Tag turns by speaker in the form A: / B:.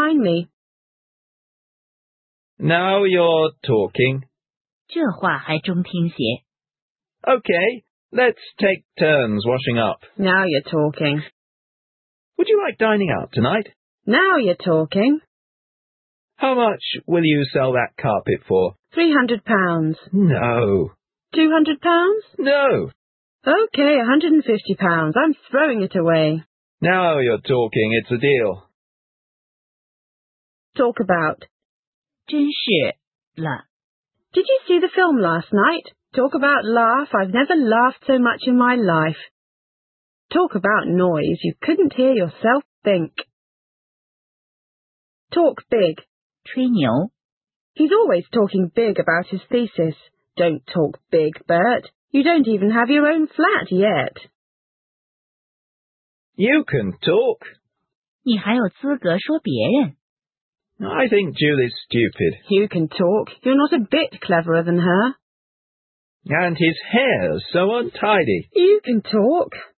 A: remind me.
B: Now you're talking.
C: 这话还中听写。
B: Okay, let's take turns washing up.
A: Now you're talking.
B: Would you like dining out tonight?
A: Now you're talking.
B: How much will you sell that carpet for?
A: £300.
B: No.
A: £200?
B: No.
A: OK, £150. I'm throwing it away.
B: Now you're talking. It's a deal.
A: Talk about.
C: 真是了。
A: Did you see the film last night? Talk about laugh. I've never laughed so much in my life. Talk about noise. You couldn't hear yourself think. Talk big.
C: 吹牛。
A: He's always talking big about his thesis. Don't talk big, Bert. You don't even have your own flat yet.
B: You can talk.
C: 你还有资格说别人。
B: I think Julie's stupid.
A: You can talk. You're not a bit cleverer than her.
B: And his hair's so untidy.
A: You can talk.